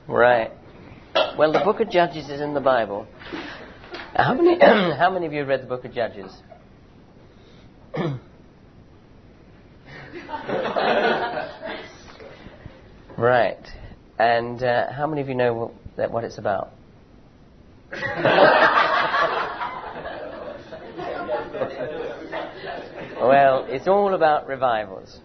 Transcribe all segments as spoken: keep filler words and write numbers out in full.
Right. Well, the book of Judges is in the Bible. How many how many of you have read the book of Judges? Right. And uh, how many of you know what, that, what it's about? Well, it's all about revivals.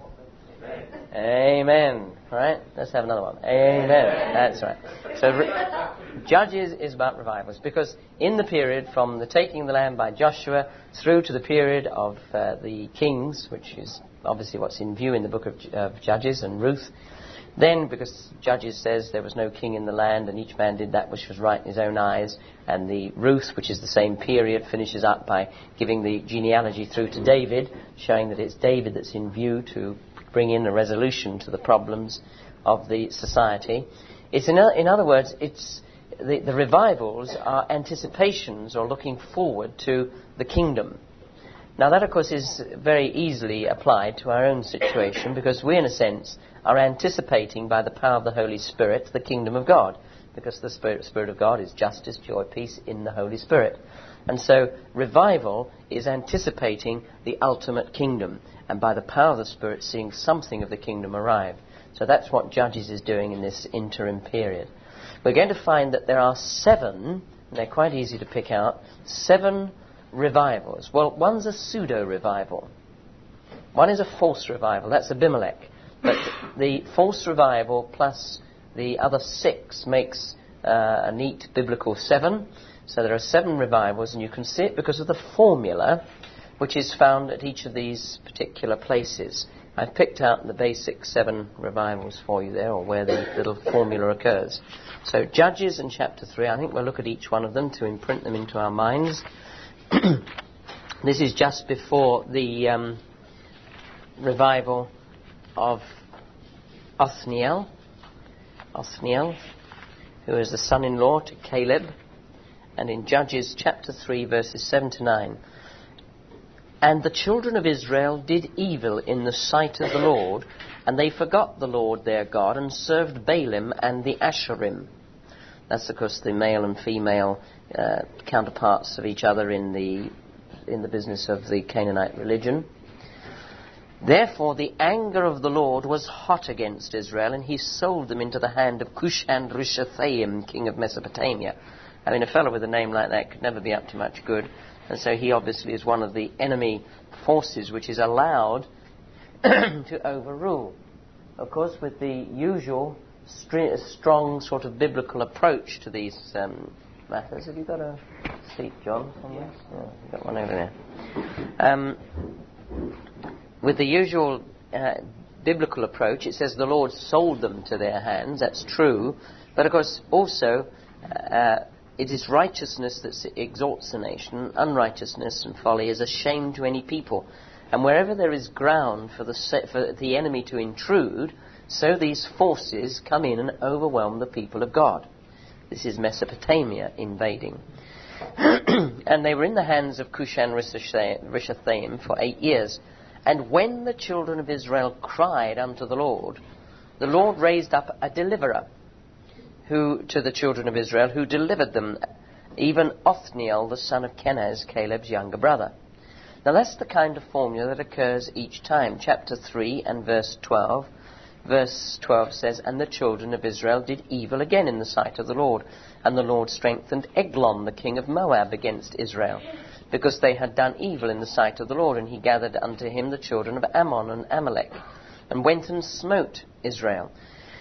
Amen. Right? Let's have another one. Amen. That's right. So re- Judges is about revivals, because in the period from the taking of the land by Joshua through to the period of uh, the kings, which is obviously what's in view in the book of, of Judges and Ruth, then, because Judges says there was no king in the land and each man did that which was right in his own eyes, and the Ruth, which is the same period, finishes up by giving the genealogy through to David, showing that it's David that's in view to bring in a resolution to the problems of the society. It's in, in other words, it's the, the revivals are anticipations or looking forward to the kingdom. Now that, of course, is very easily applied to our own situation, because we, in a sense, are anticipating by the power of the Holy Spirit the kingdom of God, because the Spirit, Spirit of God is justice, joy, peace in the Holy Spirit. And so revival is anticipating the ultimate kingdom, and by the power of the Spirit seeing something of the kingdom arrive. So that's what Judges is doing in this interim period. We're going to find that there are seven, and they're quite easy to pick out, seven revivals. Well, one's a pseudo-revival. One is a false revival. That's Abimelech. But the false revival plus the other six makes uh, a neat biblical seven. So there are seven revivals, and you can see it because of the formula which is found at each of these particular places. I've picked out the basic seven revivals for you there, or where the little formula occurs. So Judges in chapter three, I think we'll look at each one of them to imprint them into our minds. This is just before the um, revival of Othniel, Othniel, who is the son-in-law to Caleb. And in Judges chapter three, verses seven to nine. And the children of Israel did evil in the sight of the Lord, and they forgot the Lord their God, and served Baalim and the Asherim. That's, of course, the male and female uh, counterparts of each other in the in the business of the Canaanite religion. Therefore the anger of the Lord was hot against Israel, and he sold them into the hand of Cushan-Rishathaim, king of Mesopotamia. I mean, a fellow with a name like that could never be up to much good. And so he obviously is one of the enemy forces which is allowed to overrule. Of course, with the usual stri- strong sort of biblical approach to these um, matters. Have you got a seat, John, somewhere? Yeah, you've got one over there. Um, with the usual uh, biblical approach, it says the Lord sold them to their hands. That's true. But of course, also, uh, it is righteousness that exalts a nation. Unrighteousness and folly is a shame to any people. And wherever there is ground for the se- for the enemy to intrude, so these forces come in and overwhelm the people of God. This is Mesopotamia invading. And they were in the hands of Cushan-Rishathaim for eight years. And when the children of Israel cried unto the Lord, the Lord raised up a deliverer who to the children of Israel, who delivered them, even Othniel, the son of Kenaz, Caleb's younger brother. Now that's the kind of formula that occurs each time. Chapter three and verse twelve. Verse twelve says, And the children of Israel did evil again in the sight of the Lord. And the Lord strengthened Eglon, the king of Moab, against Israel, because they had done evil in the sight of the Lord. And he gathered unto him the children of Ammon and Amalek, and went and smote Israel,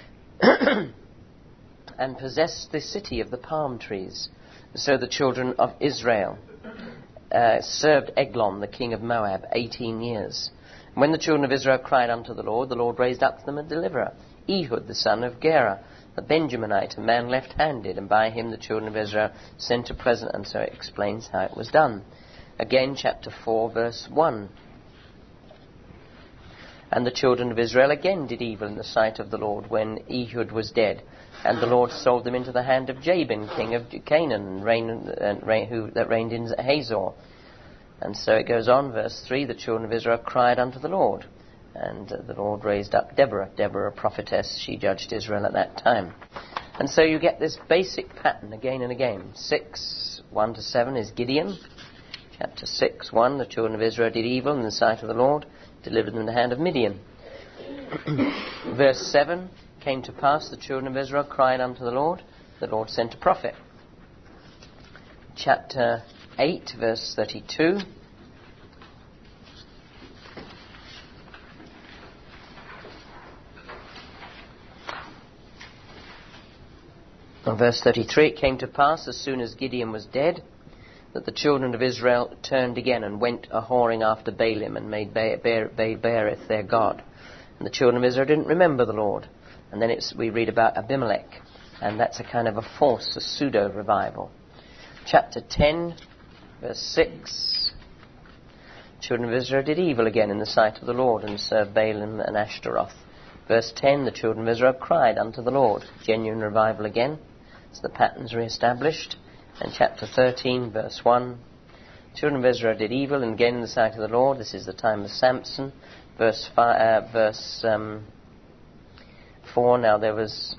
and possessed the city of the palm trees. So the children of Israel uh, served Eglon, the king of Moab, eighteen years. And when the children of Israel cried unto the Lord, the Lord raised up to them a deliverer, Ehud, the son of Gera, a Benjaminite, a man left-handed, and by him the children of Israel sent a present. And so it explains how it was done. Again, chapter four, verse one. And the children of Israel again did evil in the sight of the Lord when Ehud was dead. And the Lord sold them into the hand of Jabin, king of Canaan, reign, uh, reign, who, that reigned in Hazor. And so it goes on, verse three, the children of Israel cried unto the Lord. And uh, the Lord raised up Deborah, Deborah a prophetess, she judged Israel at that time. And so you get this basic pattern again and again. six, one to seven is Gideon. Chapter six, one, the children of Israel did evil in the sight of the Lord, delivered them in the hand of Midian. Verse seven, came to pass, the children of Israel cried unto the Lord, the Lord sent a prophet. Chapter eight, verse thirty-two. Verse thirty-three, it came to pass, as soon as Gideon was dead, that the children of Israel turned again and went a-whoring after Baalim and made ba- ba- ba- Baareth their god. And the children of Israel didn't remember the Lord. And then it's, we read about Abimelech, and that's a kind of a false, a pseudo-revival. Chapter ten, verse six, children of Israel did evil again in the sight of the Lord and served Baalim and Ashtaroth. Verse ten, the children of Israel cried unto the Lord. Genuine revival again. So the pattern's re-established. And chapter thirteen, verse one, children of Israel did evil and again in the sight of the Lord. This is the time of Samson. Verse five, uh, verse um, four, now there was,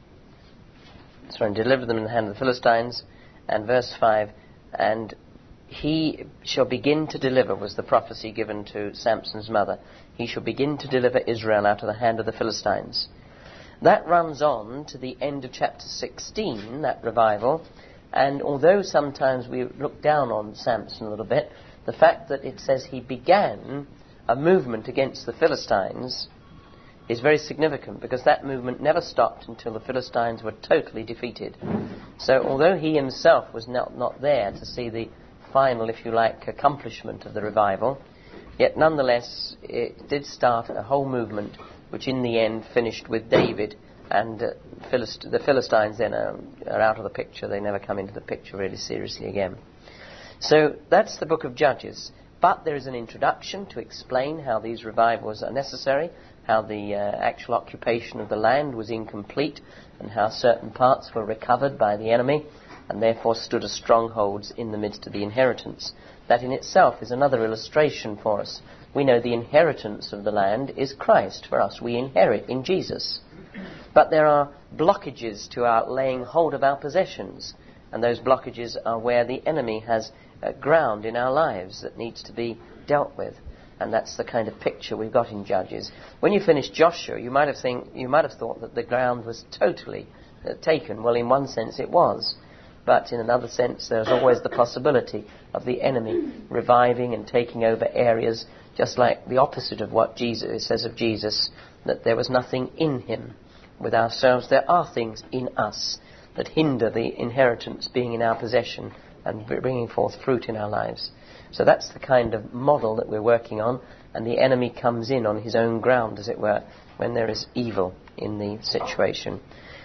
sorry, delivered them in the hand of the Philistines. And verse five, and he shall begin to deliver, was the prophecy given to Samson's mother. He shall begin to deliver Israel out of the hand of the Philistines. That runs on to the end of chapter sixteen, that revival. And although sometimes we look down on Samson a little bit, the fact that it says he began a movement against the Philistines is very significant, because that movement never stopped until the Philistines were totally defeated. So although he himself was not, not there to see the final, if you like, accomplishment of the revival, yet nonetheless it did start a whole movement which in the end finished with David. And uh, Philist- the Philistines then are, are out of the picture. They never come into the picture really seriously again. So that's the book of Judges. But there is an introduction to explain how these revivals are necessary, how the uh, actual occupation of the land was incomplete, and how certain parts were recovered by the enemy, and therefore stood as strongholds in the midst of the inheritance. That in itself is another illustration for us. We know the inheritance of the land is Christ for us. We inherit in Jesus. But there are blockages to our laying hold of our possessions, and those blockages are where the enemy has uh, ground in our lives that needs to be dealt with. And that's the kind of picture we've got in Judges. When you finish Joshua, you might have think, you might have thought that the ground was totally uh, taken. Well, in one sense it was, but in another sense there's always the possibility of the enemy reviving and taking over areas, just like the opposite of what Jesus says of Jesus, that there was nothing in him. With ourselves, there are things in us that hinder the inheritance being in our possession and bringing forth fruit in our lives. So that's the kind of model that we're working on, and the enemy comes in on his own ground, as it were, when there is evil in the situation.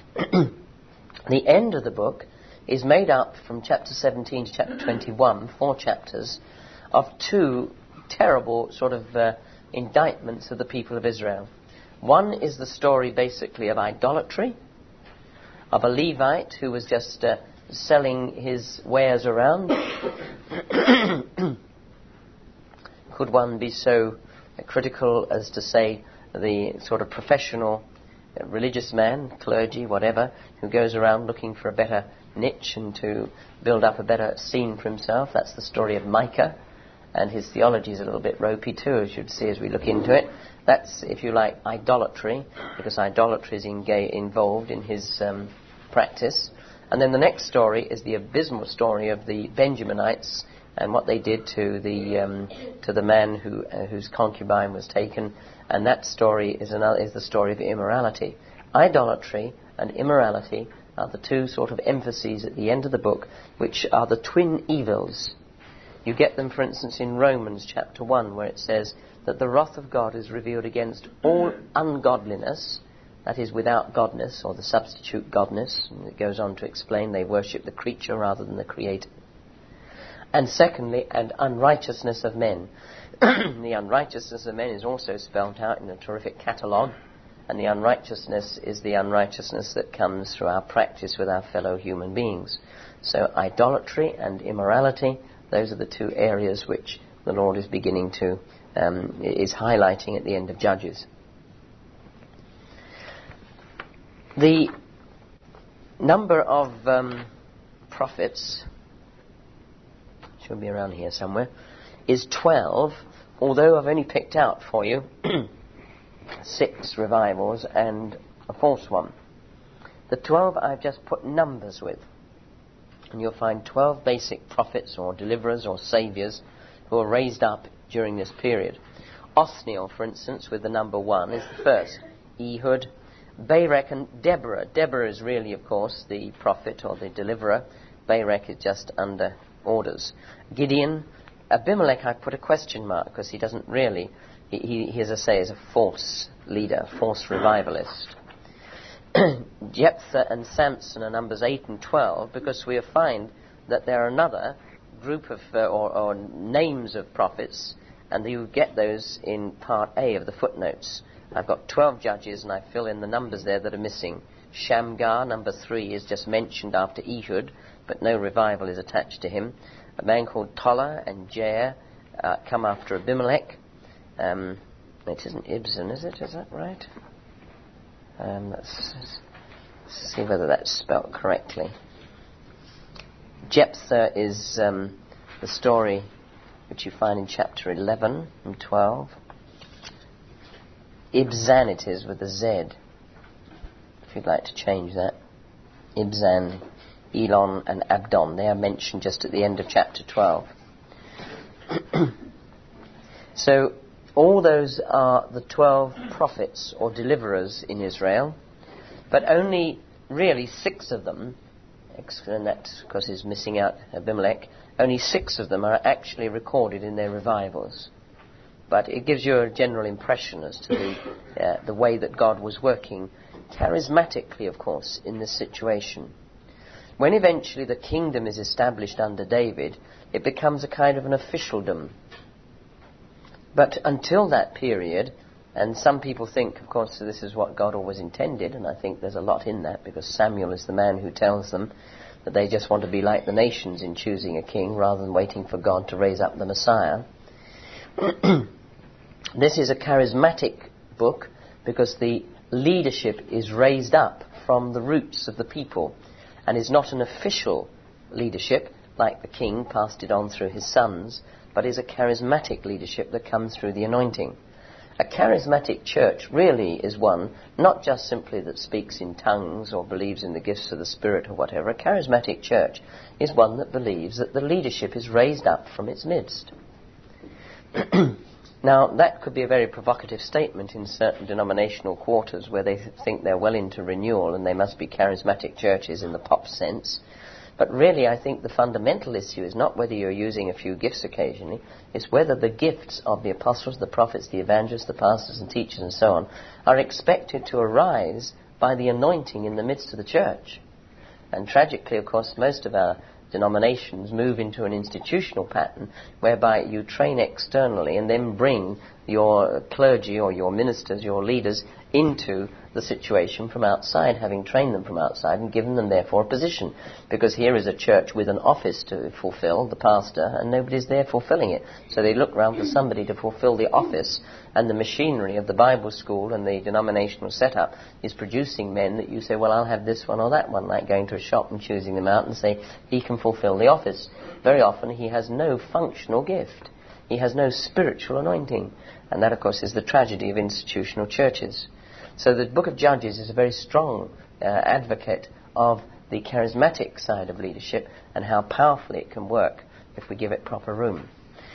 The end of the book is made up from chapter seventeen to chapter twenty-one, four chapters, of two terrible sort of uh, indictments of the people of Israel. One is the story basically of idolatry, of a Levite who was just uh, selling his wares around. Could one be so uh, critical as to say the sort of professional uh, religious man, clergy, whatever, who goes around looking for a better niche and to build up a better scene for himself? That's the story of Micah. And his theology is a little bit ropey too, as you'd see as we look into it. That's, if you like, idolatry, because idolatry is enga- involved in his um, practice. And then the next story is the abysmal story of the Benjaminites and what they did to the um, to the man who uh, whose concubine was taken. And that story is another is the story of immorality. Idolatry and immorality are the two sort of emphases at the end of the book, which are the twin evils. You get them, for instance, in Romans chapter one, where it says that the wrath of God is revealed against all ungodliness, that is, without godness, or the substitute godness. And it goes on to explain they worship the creature rather than the Creator. And secondly, and unrighteousness of men. The unrighteousness of men is also spelled out in a terrific catalogue, and the unrighteousness is the unrighteousness that comes through our practice with our fellow human beings. So idolatry and immorality, those are the two areas which the Lord is beginning to, um, is highlighting at the end of Judges. The number of um, prophets, should be around here somewhere, is twelve, although I've only picked out for you six revivals and a false one. The twelve I've just put numbers with. And you'll find twelve basic prophets or deliverers or saviours who are raised up during this period. Othniel, for instance, with the number one, is the first. Ehud, Barak and Deborah. Deborah is really, of course, the prophet or the deliverer. Barak is just under orders. Gideon, Abimelech I put a question mark because he doesn't really, he, he, he, as I say, is a false leader, false revivalist. Jephthah and Samson are numbers eight and twelve because we find that there are another group of, uh, or, or names of prophets, and you get those in part A of the footnotes. I've got twelve judges and I fill in the numbers there that are missing. Shamgar, number three, is just mentioned after Ehud, but no revival is attached to him. A man called Tola and Jair uh, come after Abimelech. Um, it isn't Ibzan, is it? Is that right? Um, let's, let's see whether that's spelt correctly. Jephthah is um, the story which you find in chapter eleven and twelve. Ibzan it is with a Z, if you'd like to change that. Ibzan, Elon and Abdon, they are mentioned just at the end of chapter twelve. So all those are the twelve prophets or deliverers in Israel, but only really six of them, and that because he's missing out Abimelech, only six of them are actually recorded in their revivals. But it gives you a general impression as to the, uh, the way that God was working charismatically, of course, in this situation. When eventually the kingdom is established under David, it becomes a kind of an officialdom. But until that period, and some people think, of course, this is what God always intended, and I think there's a lot in that, because Samuel is the man who tells them that they just want to be like the nations in choosing a king rather than waiting for God to raise up the Messiah. This is a charismatic book because the leadership is raised up from the roots of the people and is not an official leadership like the king passed it on through his sons, but is a charismatic leadership that comes through the anointing. A charismatic church really is one not just simply that speaks in tongues or believes in the gifts of the Spirit or whatever. A charismatic church is one that believes that the leadership is raised up from its midst. Now, that could be a very provocative statement in certain denominational quarters where they think they're well into renewal and they must be charismatic churches in the pop sense. But really, I think the fundamental issue is not whether you're using a few gifts occasionally, it's whether the gifts of the apostles, the prophets, the evangelists, the pastors and teachers and so on are expected to arise by the anointing in the midst of the church. And tragically, of course, most of our denominations move into an institutional pattern whereby you train externally and then bring your clergy or your ministers, your leaders, into the situation from outside, having trained them from outside and given them therefore a position. Because here is a church with an office to fulfill, the pastor, and nobody's there fulfilling it. So they look round for somebody to fulfill the office, and the machinery of the Bible school and the denominational setup is producing men that you say, well, I'll have this one or that one, like going to a shop and choosing them out and say, he can fulfill the office. Very often he has no functional gift. He has no spiritual anointing. And that, of course, is the tragedy of institutional churches. So the book of Judges is a very strong uh, advocate of the charismatic side of leadership and how powerfully it can work if we give it proper room.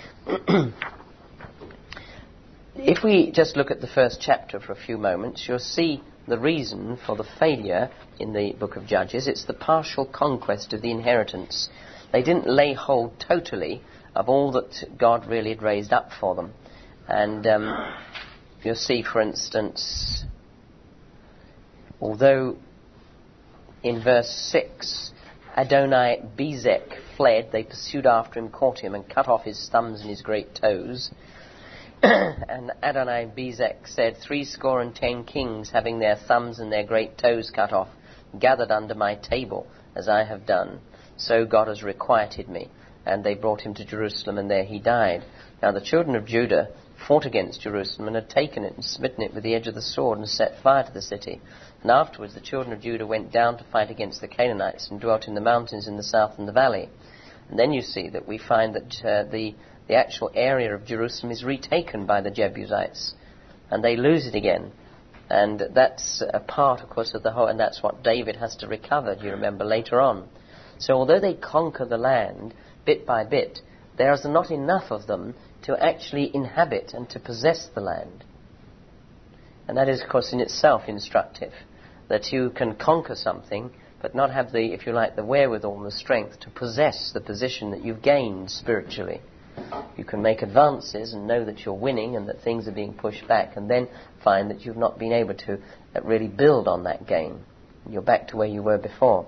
If we just look at the first chapter for a few moments, you'll see the reason for the failure in the book of Judges. It's the partial conquest of the inheritance. They didn't lay hold totally of all that God really had raised up for them. And um, you'll see, for instance, although in verse six, Adoni-Bezek fled, they pursued after him, caught him, and cut off his thumbs and his great toes. And Adoni-Bezek said, Three score and ten kings, having their thumbs and their great toes cut off, gathered under my table, as I have done. So God has requited me. And they brought him to Jerusalem, and there he died. Now the children of Judah fought against Jerusalem and had taken it and smitten it with the edge of the sword and set fire to the city. And afterwards the children of Judah went down to fight against the Canaanites and dwelt in the mountains in the south and the valley. And then you see that we find that uh, the, the actual area of Jerusalem is retaken by the Jebusites. And they lose it again. And that's a part, of course, of the whole, and that's what David has to recover, do you remember, later on. So although they conquer the land bit by bit, there is not enough of them to actually inhabit and to possess the land. And that is, of course, in itself instructive, that you can conquer something, but not have the, if you like, the wherewithal and the strength to possess the position that you've gained spiritually. You can make advances and know that you're winning and that things are being pushed back, and then find that you've not been able to uh, really build on that gain. You're back to where you were before.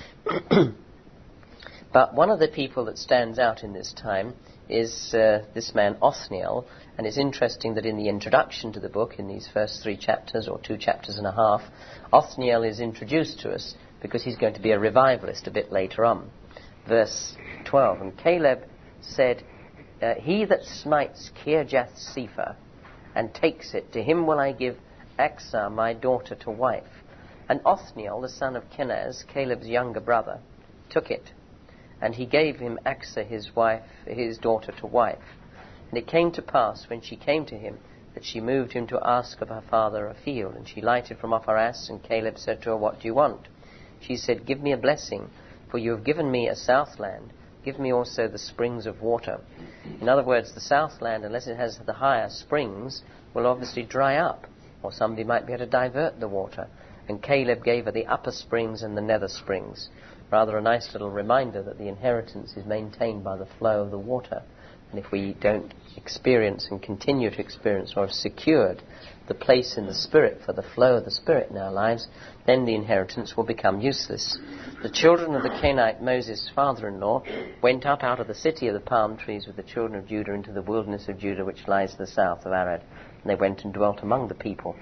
But one of the people that stands out in this time is uh, this man Othniel, and it's interesting that in the introduction to the book, in these first three chapters, or two chapters and a half, Othniel is introduced to us because he's going to be a revivalist a bit later on. Verse twelve, and Caleb said, Uh, he that smites Kirjath-Sepher and takes it, to him will I give Achsah my daughter to wife. And Othniel, the son of Kenaz, Caleb's younger brother, took it, and he gave him Achsah his wife, his daughter to wife. And it came to pass, when she came to him, that she moved him to ask of her father a field. And she lighted from off her ass, and Caleb said to her, What do you want? She said, Give me a blessing, for you have given me a southland. Give me also the springs of water. In other words, the southland, unless it has the higher springs, will obviously dry up, or somebody might be able to divert the water. And Caleb gave her the upper springs and the nether springs. Rather a nice little reminder that the inheritance is maintained by the flow of the water. And if we don't experience and continue to experience or have secured the place in the Spirit for the flow of the Spirit in our lives, then the inheritance will become useless. The children of the Canaanite, Moses' father-in-law, went up out of the city of the palm trees with the children of Judah into the wilderness of Judah, which lies to the south of Arad. And they went and dwelt among the people.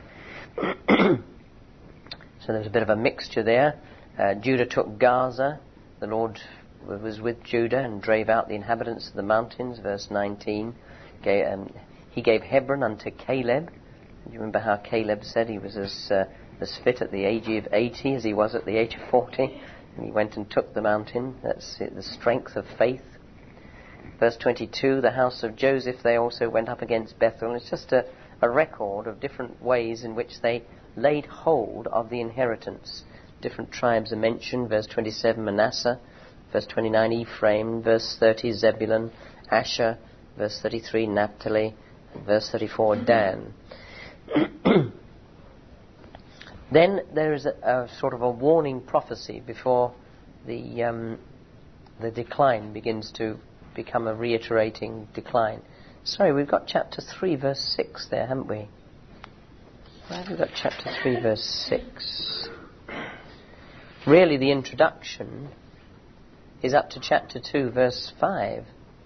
So there's a bit of a mixture there. Uh, Judah took Gaza. The Lord was with Judah and drave out the inhabitants of the mountains. Verse nineteen. Gave, um, he gave Hebron unto Caleb. Do you remember how Caleb said he was as uh, as fit at the age of eighty as he was at the age of forty? And he went and took the mountain. That's it, the strength of faith. Verse twenty-two, the house of Joseph, they also went up against Bethel. It's just a, a record of different ways in which they laid hold of the inheritance. Different tribes are mentioned. Verse twenty-seven, Manasseh. Verse twenty-nine, Ephraim. Verse thirty, Zebulun. Asher. Verse thirty-three, Naphtali. And verse thirty-four, Dan. Then there is a, a sort of a warning prophecy before the um, the decline begins to become a reiterating decline. Sorry, we've got chapter three, verse six there, haven't we? Where have we got chapter three, verse six? Really, the introduction is up to chapter two, verse five.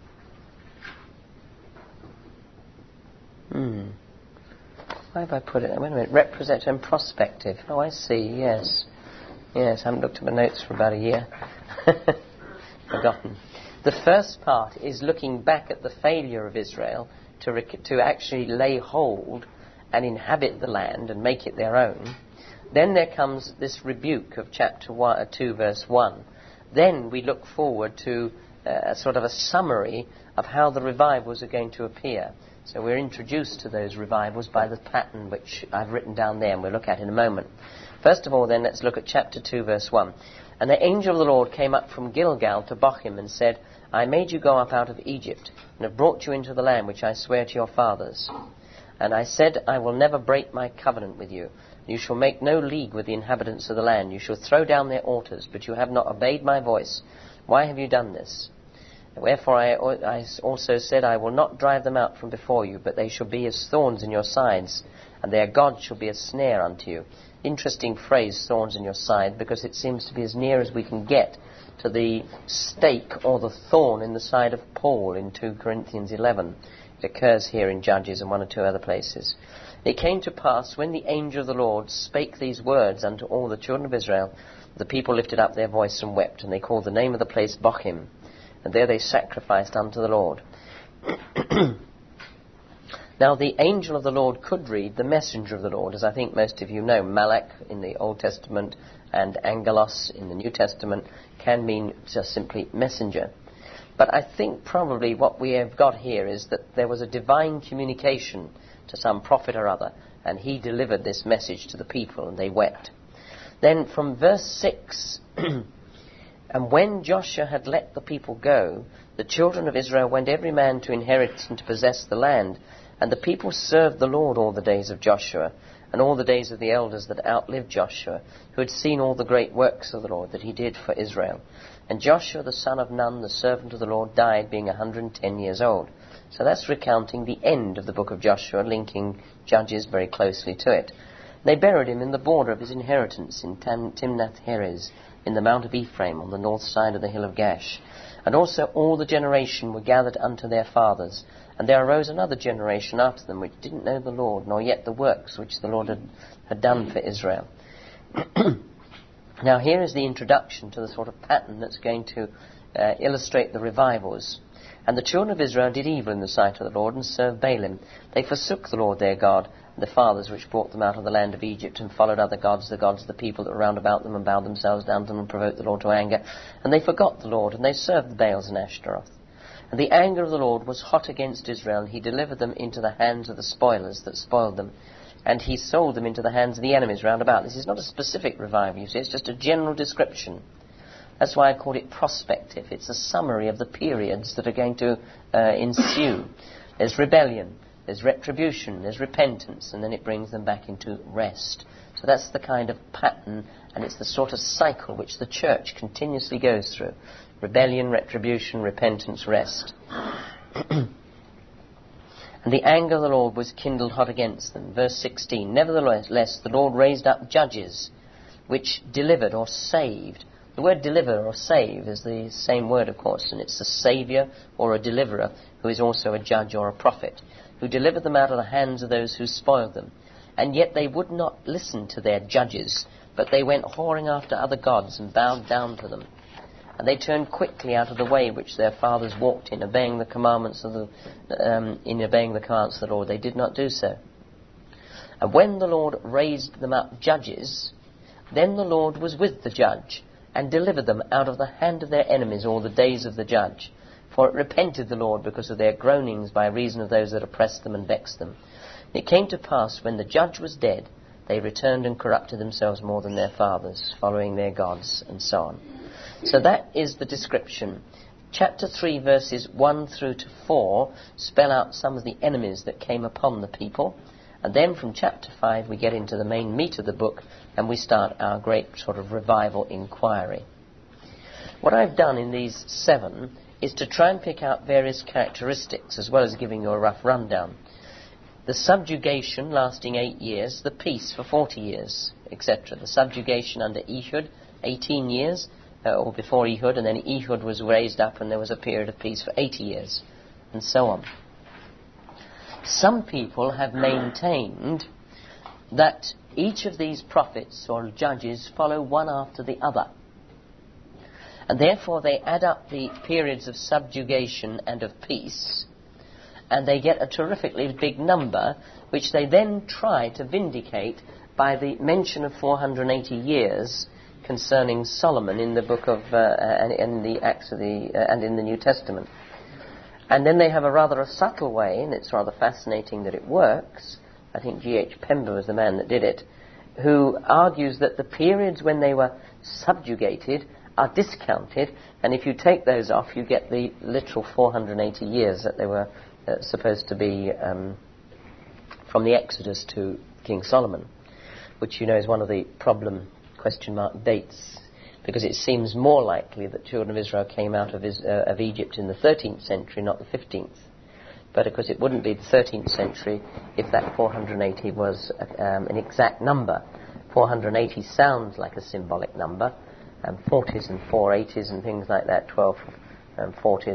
Hmm. Where have I put it? Wait a minute. Representative and prospective. Oh, I see. Yes. Yes, I haven't looked at my notes for about a year. Forgotten. The first part is looking back at the failure of Israel to rec- to actually lay hold and inhabit the land and make it their own. Then there comes this rebuke of chapter one, uh, two, verse one. Then we look forward to uh, sort of a summary of how the revivals are going to appear. So we're introduced to those revivals by the pattern which I've written down there and we'll look at in a moment. First of all then, let's look at chapter two, verse one. And the angel of the Lord came up from Gilgal to Bochim and said, I made you go up out of Egypt and have brought you into the land which I swear to your fathers. And I said, I will never break my covenant with you. You shall make no league with the inhabitants of the land. You shall throw down their altars, but you have not obeyed my voice. Why have you done this? Wherefore I, I also said, I will not drive them out from before you, but they shall be as thorns in your sides, and their God shall be a snare unto you. Interesting phrase, thorns in your side, because it seems to be as near as we can get to the stake or the thorn in the side of Paul in two Corinthians eleven. It occurs here in Judges and one or two other places. It came to pass, when the angel of the Lord spake these words unto all the children of Israel, the people lifted up their voice and wept, and they called the name of the place Bochim. And there they sacrificed unto the Lord. Now, the angel of the Lord could read the messenger of the Lord, as I think most of you know. Malach in the Old Testament and angelos in the New Testament can mean just simply messenger. But I think probably what we have got here is that there was a divine communication to some prophet or other, and he delivered this message to the people, and they wept. Then from verse six, and when Joshua had let the people go, the children of Israel went every man to inherit and to possess the land. And the people served the Lord all the days of Joshua, and all the days of the elders that outlived Joshua, who had seen all the great works of the Lord that he did for Israel. And Joshua the son of Nun, the servant of the Lord, died being a hundred and ten years old. So that's recounting the end of the book of Joshua, linking Judges very closely to it. They buried him in the border of his inheritance in Tam- Timnath-Heres, in the mount of Ephraim, on the north side of the hill of Gash. And also all the generation were gathered unto their fathers. And there arose another generation after them which didn't know the Lord, nor yet the works which the Lord had, had done for Israel. Now here is the introduction to the sort of pattern that's going to uh, illustrate the revivals. And the children of Israel did evil in the sight of the Lord, and served Baalim. They forsook the Lord their God, and the fathers which brought them out of the land of Egypt, and followed other gods, the gods of the people that were round about them, and bowed themselves down to them, and provoked the Lord to anger. And they forgot the Lord, and they served the Baals and Ashtaroth. And the anger of the Lord was hot against Israel, and he delivered them into the hands of the spoilers that spoiled them. And he sold them into the hands of the enemies round about. This is not a specific revival, you see, it's just a general description. That's why I called it prospective. It's a summary of the periods that are going to uh, ensue. There's rebellion, there's retribution, there's repentance, and then it brings them back into rest. So that's the kind of pattern, and it's the sort of cycle which the church continuously goes through. Rebellion, retribution, repentance, rest. And the anger of the Lord was kindled hot against them. Verse sixteen, nevertheless the Lord raised up judges which delivered or saved. The word deliver or save is the same word, of course, and it's a saviour or a deliverer who is also a judge or a prophet, who delivered them out of the hands of those who spoiled them. And yet they would not listen to their judges, but they went whoring after other gods and bowed down to them. And they turned quickly out of the way which their fathers walked in, obeying the commandments of the, um, in obeying the commandments of the Lord. They did not do so. And when the Lord raised them up judges, then the Lord was with the judge, and delivered them out of the hand of their enemies all the days of the judge. For it repented the Lord because of their groanings by reason of those that oppressed them and vexed them. It came to pass, when the judge was dead, they returned and corrupted themselves more than their fathers, following their gods, and so on. So that is the description. Chapter three, verses one through to four, spell out some of the enemies that came upon the people. And then from chapter five, we get into the main meat of the book, and we start our great sort of revival inquiry. What I've done in these seven is to try and pick out various characteristics, as well as giving you a rough rundown. The subjugation lasting eight years, the peace for forty years, et cetera. The subjugation under Ehud, eighteen years, uh, or before Ehud, and then Ehud was raised up and there was a period of peace for eighty years, and so on. Some people have maintained that each of these prophets or judges follow one after the other, and therefore they add up the periods of subjugation and of peace, and they get a terrifically big number, which they then try to vindicate by the mention of four hundred eighty years concerning Solomon in the book of uh, and in the Acts of the uh, and in the New Testament. And then they have a rather a subtle way, and it's rather fascinating that it works. I think G H Pember was the man that did it, who argues that the periods when they were subjugated are discounted, and if you take those off, you get the literal four hundred eighty years that they were uh, supposed to be um, from the Exodus to King Solomon, which you know is one of the problem question mark dates, because it seems more likely that children of Israel came out of, is, uh, of Egypt in the thirteenth century, not the fifteenth. But of course it wouldn't be the thirteenth century if that four hundred eighty was um, an exact number. four hundred eighty sounds like a symbolic number, and forties and four eighties and things like that, twelve um, forties,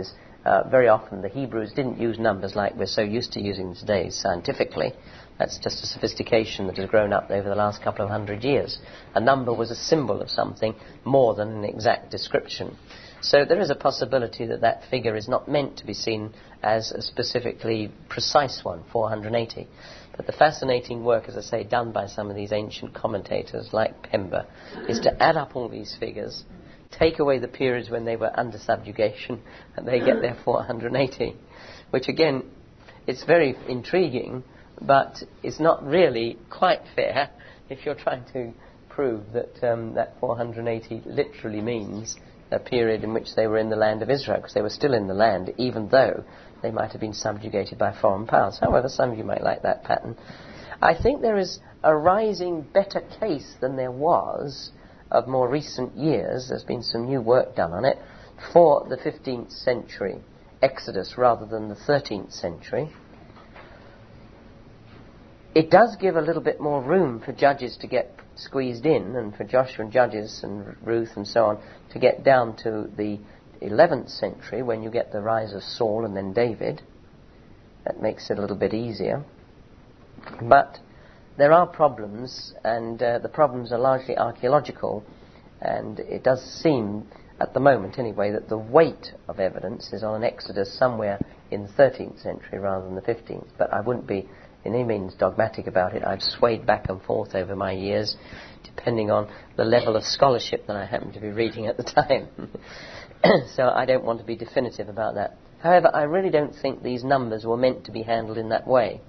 uh, very often the Hebrews didn't use numbers like we're so used to using today scientifically. That's just a sophistication that has grown up over the last couple of hundred years. A number was a symbol of something more than an exact description. So there is a possibility that that figure is not meant to be seen as a specifically precise one, four hundred eighty. But the fascinating work, as I say, done by some of these ancient commentators like Pember, is to add up all these figures, take away the periods when they were under subjugation, and they get their four hundred eighty, which again, it's very intriguing, but it's not really quite fair if you're trying to prove that um, that four hundred eighty literally means a period in which they were in the land of Israel, because they were still in the land, even though they might have been subjugated by foreign powers. However, some of you might like that pattern. I think there is a rising better case than there was of more recent years. There's been some new work done on it for the fifteenth century Exodus rather than the thirteenth century. It does give a little bit more room for Judges to get squeezed in, and for Joshua and Judges and Ruth and so on to get down to the eleventh century, when you get the rise of Saul and then David. That makes it a little bit easier. But there are problems, and uh, the problems are largely archaeological, and it does seem, at the moment anyway, that the weight of evidence is on an Exodus somewhere in the thirteenth century rather than the fifteenth. But I wouldn't be in any means dogmatic about it. I've swayed back and forth over my years, depending on the level of scholarship that I happen to be reading at the time. So I don't want to be definitive about that. However, I really don't think these numbers were meant to be handled in that way.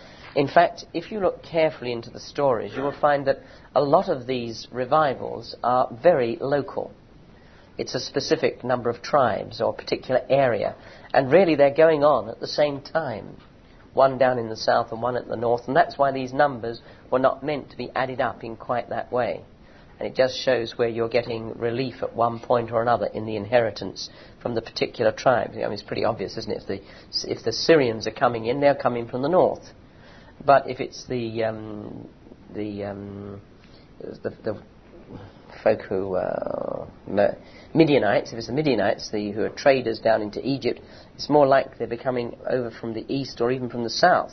In fact, if you look carefully into the stories, you will find that a lot of these revivals are very local. It's a specific number of tribes or a particular area, and really they're going on at the same time. One down in the south and one at the north, and that's why these numbers were not meant to be added up in quite that way. And it just shows where you're getting relief at one point or another in the inheritance from the particular tribe. I mean, it's pretty obvious, isn't it? If the, if the Syrians are coming in, they're coming from the north. But if it's the um, the, um, the the folk who uh, Midianites, if it's the Midianites, the, who are traders down into Egypt, it's more like they're becoming over from the east or even from the south.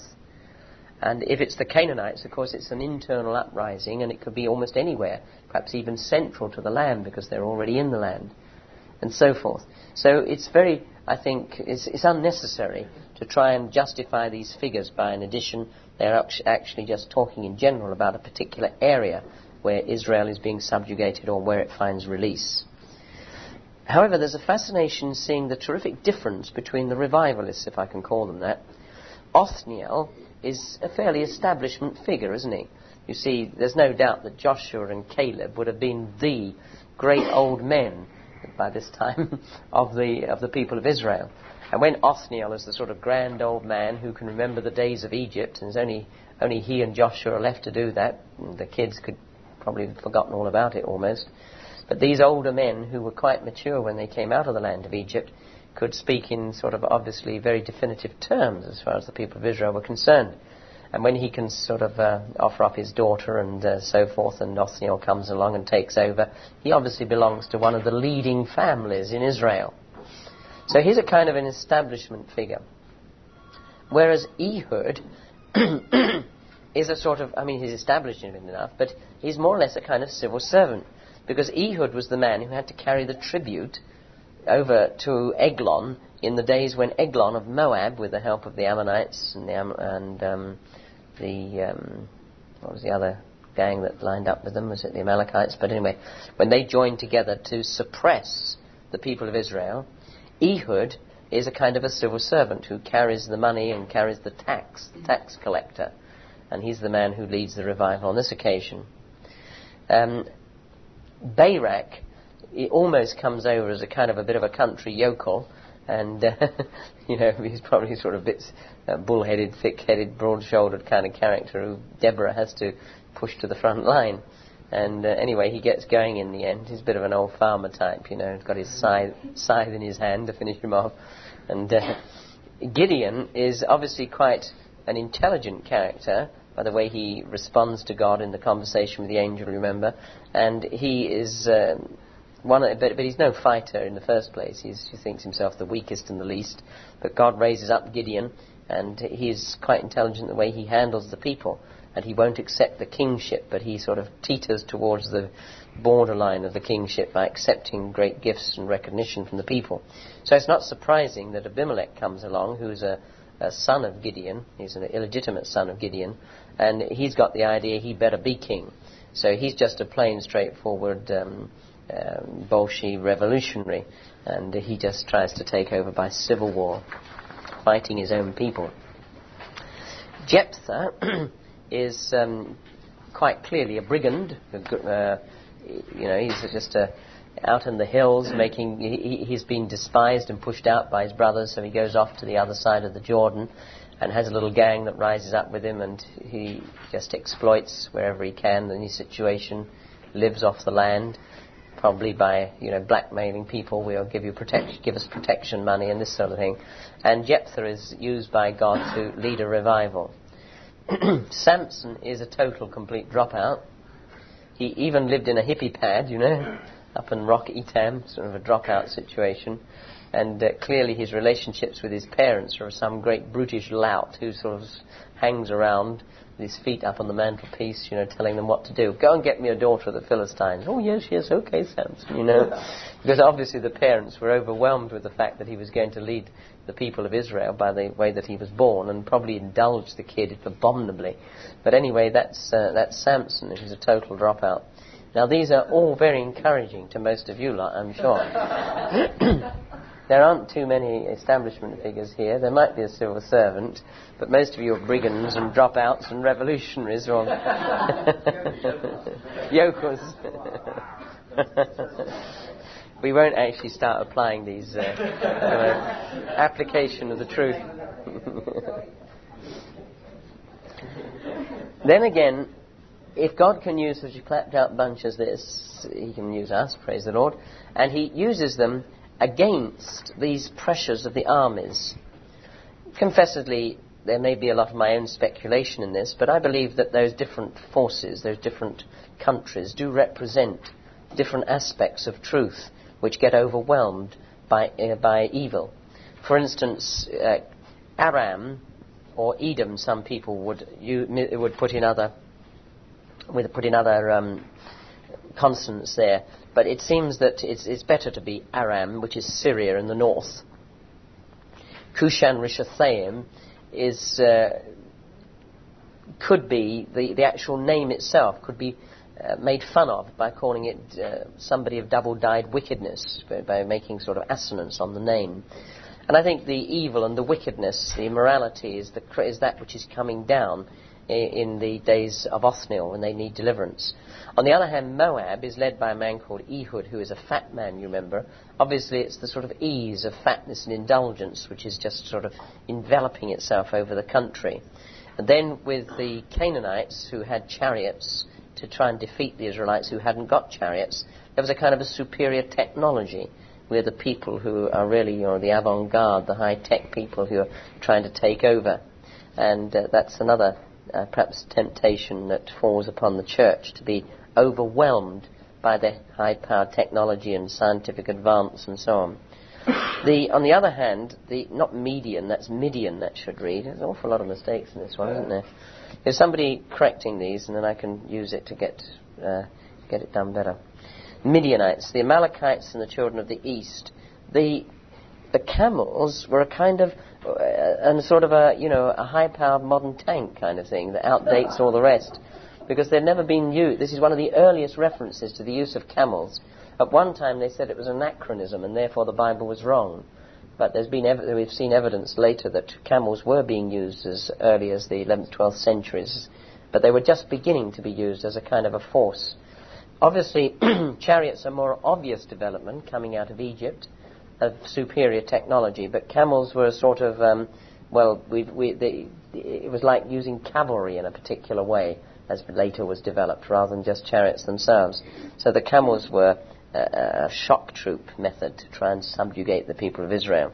And if it's the Canaanites, of course, it's an internal uprising, and it could be almost anywhere, perhaps even central to the land, because they're already in the land, and so forth. So it's very, I think, it's, it's unnecessary to try and justify these figures by an addition. They're actually just talking in general about a particular area where Israel is being subjugated or where it finds release. However, there's a fascination in seeing the terrific difference between the revivalists, if I can call them that. Othniel is a fairly establishment figure, isn't he? You see, there's no doubt that Joshua and Caleb would have been the great old men by this time of the of the people of Israel. And when Othniel is the sort of grand old man who can remember the days of Egypt, and there's only, only he and Joshua are left to do that, and the kids could probably have forgotten all about it almost. But these older men, who were quite mature when they came out of the land of Egypt, could speak in sort of obviously very definitive terms as far as the people of Israel were concerned. And when he can sort of uh, offer up his daughter and uh, so forth, and Othniel comes along and takes over, he obviously belongs to one of the leading families in Israel. So he's a kind of an establishment figure. Whereas Ehud is a sort of, I mean, he's established enough, but he's more or less a kind of civil servant, because Ehud was the man who had to carry the tribute over to Eglon in the days when Eglon of Moab, with the help of the Ammonites and the Am- and um, the um, what was the other gang that lined up with them? Was it the Amalekites? But anyway, when they joined together to suppress the people of Israel, Ehud is a kind of a civil servant who carries the money and carries the tax, the tax collector, and he's the man who leads the revival on this occasion. Um, Barak, he almost comes over as a kind of a bit of a country yokel, and uh, you know, he's probably sort of a bit uh, bull-headed, thick-headed, broad-shouldered kind of character who Deborah has to push to the front line. And uh, anyway, he gets going in the end. He's a bit of an old farmer type, you know. He's got his scythe, scythe in his hand to finish him off. And uh, Gideon is obviously quite an intelligent character, by the way he responds to God in the conversation with the angel, remember. And he is uh, one, but, but he's no fighter in the first place. He's, he thinks himself the weakest and the least. But God raises up Gideon, and he's quite intelligent the way he handles the people. And he won't accept the kingship, but he sort of teeters towards the borderline of the kingship by accepting great gifts and recognition from the people. So it's not surprising that Abimelech comes along, who's a, a son of Gideon. He's an illegitimate son of Gideon, and he's got the idea he better be king. So he's just a plain, straightforward um, um, Bolshevik revolutionary, and he just tries to take over by civil war, fighting his own people. Jephthah is um, quite clearly a brigand. Uh, you know, he's just uh, out in the hills making. He, he's been despised and pushed out by his brothers, so he goes off to the other side of the Jordan and has a little gang that rises up with him, and he just exploits wherever he can any situation, lives off the land, probably by, you know, blackmailing people. We'll give you protect, give us protection money and this sort of thing. And Jephthah is used by God to lead a revival. Samson is a total, complete dropout. He even lived in a hippie pad, you know, up in Rock Etam, sort of a dropout situation. And uh, clearly his relationships with his parents are some great brutish lout who sort of hangs around with his feet up on the mantelpiece, you know, telling them what to do. Go and get me a daughter of the Philistines. Oh, yes, yes, okay, Samson, you know. Because obviously the parents were overwhelmed with the fact that he was going to lead the people of Israel by the way that he was born, and probably indulged the kid abominably. But anyway, that's uh, that's Samson, who's a total dropout. Now, these are all very encouraging to most of you lot, I'm sure. There aren't too many establishment figures here. There might be a civil servant, but most of you are brigands and dropouts and revolutionaries or yokels. We won't actually start applying these uh, uh, application of the truth. Then again, if God can use such a clapped out bunch as this, he can use us, praise the Lord, and he uses them against these pressures of the armies. Confessedly, there may be a lot of my own speculation in this, but I believe that those different forces, those different countries, do represent different aspects of truth which get overwhelmed by uh, by evil. For instance, uh, Aram or Edom, some people would you, would put in other would put in other um, consonants there. But it seems that it's, it's better to be Aram, which is Syria in the north. Kushan Rishathaim is uh, could be the, the actual name itself could be uh, made fun of by calling it uh, somebody of double-dyed wickedness, by, by making sort of assonance on the name. And I think the evil and the wickedness, the immorality, is the is that which is coming down in, in the days of Othniel when they need deliverance. On the other hand, Moab is led by a man called Ehud, who is a fat man, you remember. Obviously, it's the sort of ease of fatness and indulgence which is just sort of enveloping itself over the country. And then with the Canaanites, who had chariots to try and defeat the Israelites who hadn't got chariots, there was a kind of a superior technology. We're the people who are really, you know, the avant-garde, the high-tech people who are trying to take over. And uh, that's another, uh, perhaps, temptation that falls upon the church, to be overwhelmed by the high-powered technology and scientific advance and so on. The, on the other hand, the not Median, that's Midian that should read. There's an awful lot of mistakes in this one, isn't there? There's somebody correcting these, and then I can use it to get uh, get it done better. Midianites, the Amalekites and the children of the east. The the camels were a kind of uh, and sort of a you know a high-powered modern tank kind of thing that outdates all the rest, because they've never been used. This is one of the earliest references to the use of camels. At one time they said it was anachronism and therefore the Bible was wrong. But there's been ev- we've seen evidence later that camels were being used as early as the eleventh, twelfth centuries. But they were just beginning to be used as a kind of a force. Obviously, chariots are more obvious development coming out of Egypt, of superior technology. But camels were sort of, um, well, we, we, they, it was like using cavalry in a particular way, as later was developed, rather than just chariots themselves. So the camels were a, a shock troop method to try and subjugate the people of Israel.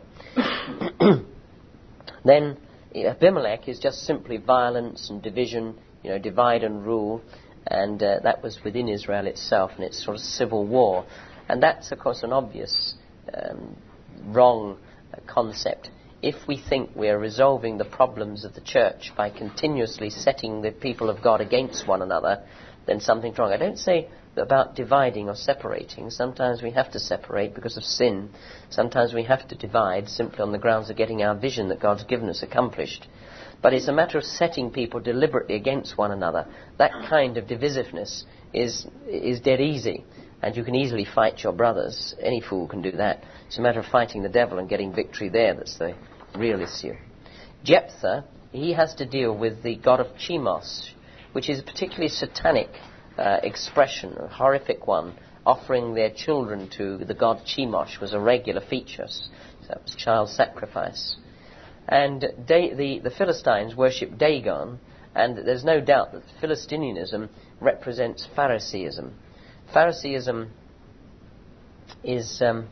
Then Abimelech is just simply violence and division, you know, divide and rule, and uh, that was within Israel itself, and its sort of civil war. And that's, of course, an obvious um, wrong uh, concept. If we think we're resolving the problems of the church by continuously setting the people of God against one another, then something's wrong. I don't say about dividing or separating. Sometimes we have to separate because of sin. Sometimes we have to divide simply on the grounds of getting our vision that God's given us accomplished. But it's a matter of setting people deliberately against one another. That kind of divisiveness is is dead easy. And you can easily fight your brothers. Any fool can do that. It's a matter of fighting the devil and getting victory there that's the real issue. Jephthah, he has to deal with the god of Chemosh, which is a particularly satanic uh, expression, a horrific one. Offering their children to the god Chemosh was a regular feature. So that was child sacrifice. And da- the, the Philistines worship Dagon, and there's no doubt that Philistinianism represents Phariseeism. Phariseeism is um,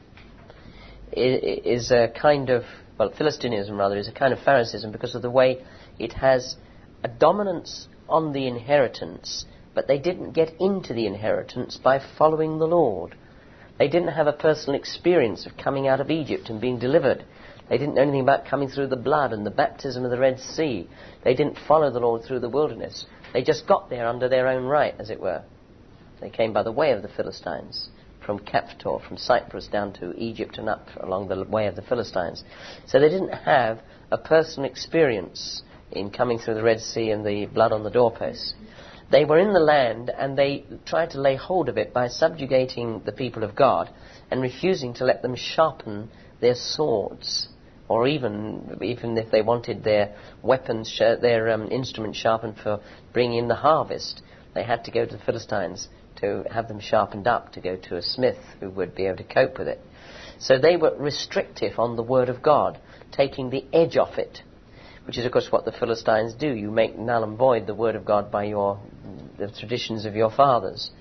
is a kind of, well, Philistinianism rather, is a kind of Phariseeism because of the way it has a dominance on the inheritance, but they didn't get into the inheritance by following the Lord. They didn't have a personal experience of coming out of Egypt and being delivered. They didn't know anything about coming through the blood and the baptism of the Red Sea. They didn't follow the Lord through the wilderness. They just got there under their own right, as it were. They came by the way of the Philistines, from Caphtor, from Cyprus down to Egypt and up along the way of the Philistines. So they didn't have a personal experience in coming through the Red Sea and the blood on the doorposts. They were in the land, and they tried to lay hold of it by subjugating the people of God and refusing to let them sharpen their swords, or even even if they wanted their weapons, sh- their um, instruments sharpened for bringing in the harvest, they had to go to the Philistines to have them sharpened up, to go to a smith who would be able to cope with it. So they were restrictive on the Word of God, taking the edge off it, which is, of course, what the Philistines do. You make null and void the Word of God by your the traditions of your fathers.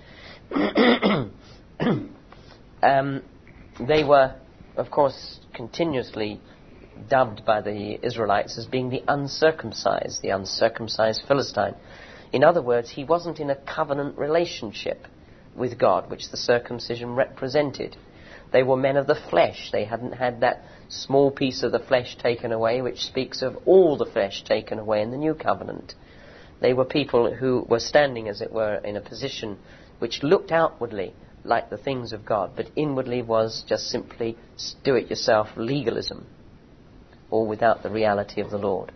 um, they were, of course, continuously dubbed by the Israelites as being the uncircumcised, the uncircumcised Philistine. In other words, he wasn't in a covenant relationship with God, which the circumcision represented. They were men of the flesh. They hadn't had that small piece of the flesh taken away, which speaks of all the flesh taken away in the new covenant. They were people who were standing, as it were, in a position which looked outwardly like the things of God, but inwardly was just simply do-it-yourself legalism, all without the reality of the Lord.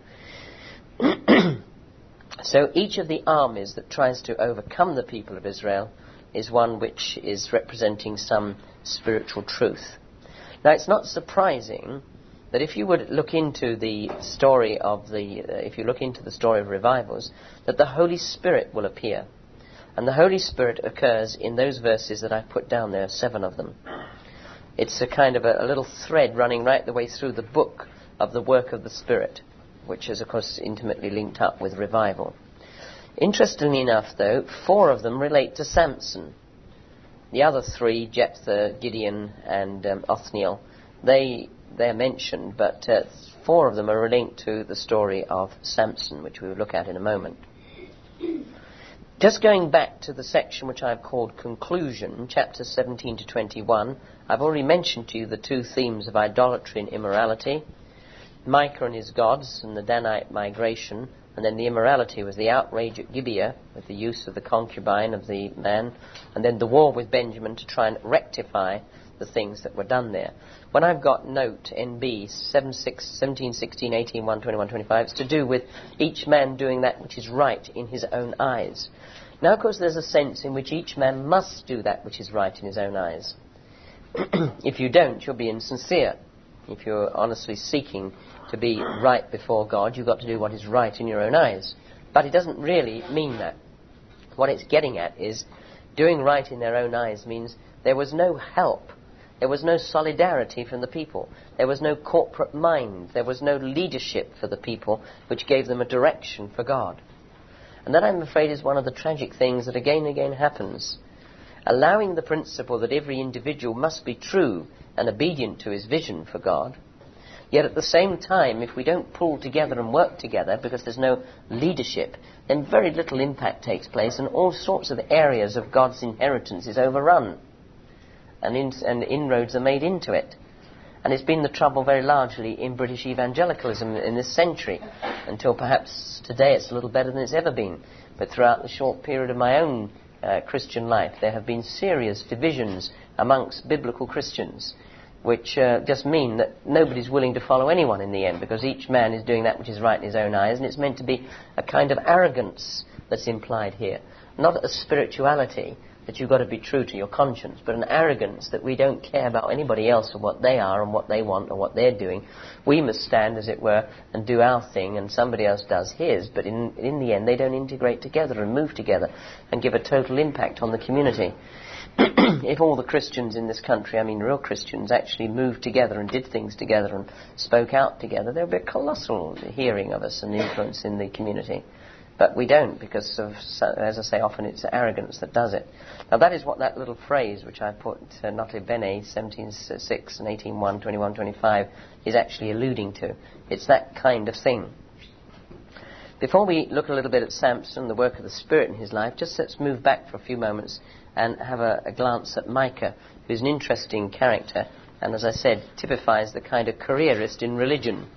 So each of the armies that tries to overcome the people of Israel is one which is representing some spiritual truth. Now, it's not surprising that if you would look into the story of the, uh, if you look into the story of revivals, that the Holy Spirit will appear. And the Holy Spirit occurs in those verses that I've put down there, seven of them. It's a kind of a, a little thread running right the way through the book of the work of the Spirit, which is, of course, intimately linked up with revival. Interestingly enough, though, four of them relate to Samson. The other three, Jephthah, Gideon, and um, Othniel, they, they're mentioned, but uh, four of them are linked to the story of Samson, which we will look at in a moment. Just going back to the section which I've called Conclusion, chapters seventeen to twenty-one, I've already mentioned to you the two themes of idolatry and immorality, Micah and his gods, and the Danite migration, and then the immorality was the outrage at Gibeah with the use of the concubine of the man, and then the war with Benjamin to try and rectify the things that were done there. When I've got note N B seventeen, sixteen, eighteen, one, twenty-one, twenty-five, it's to do with each man doing that which is right in his own eyes. Now, of course, there's a sense in which each man must do that which is right in his own eyes. If you don't, you'll be insincere. If you're honestly seeking to be right before God, you've got to do what is right in your own eyes. But it doesn't really mean that. What it's getting at is doing right in their own eyes means there was no help. There was no solidarity from the people. There was no corporate mind. There was no leadership for the people which gave them a direction for God. And that, I'm afraid, is one of the tragic things that again and again happens. Allowing the principle that every individual must be true and obedient to his vision for God, yet at the same time, if we don't pull together and work together because there's no leadership, then very little impact takes place and all sorts of areas of God's inheritance is overrun. and, in, and inroads are made into it. And it's been the trouble very largely in British evangelicalism in this century, until perhaps today it's a little better than it's ever been. But throughout the short period of my own uh, Christian life, there have been serious divisions amongst biblical Christians, which uh, just mean that nobody's willing to follow anyone in the end, because each man is doing that which is right in his own eyes, and it's meant to be a kind of arrogance that's implied here. Not a spirituality that you've got to be true to your conscience, but an arrogance that we don't care about anybody else or what they are and what they want or what they're doing. We must stand, as it were, and do our thing, and somebody else does his, but in, in the end they don't integrate together and move together and give a total impact on the community. If all the Christians in this country, I mean real Christians, actually moved together and did things together and spoke out together, there would be a colossal hearing of us and influence in the community. But we don't, because of, as I say, often it's arrogance that does it. Now that is what that little phrase, which I put, uh, Notte Bene, seventeen six and eighteen one, twenty-one twenty-five, is actually alluding to. It's that kind of thing. Before we look a little bit at Samson, the work of the Spirit in his life, just let's move back for a few moments and have a, a glance at Micah, who's an interesting character, and as I said, typifies the kind of careerist in religion.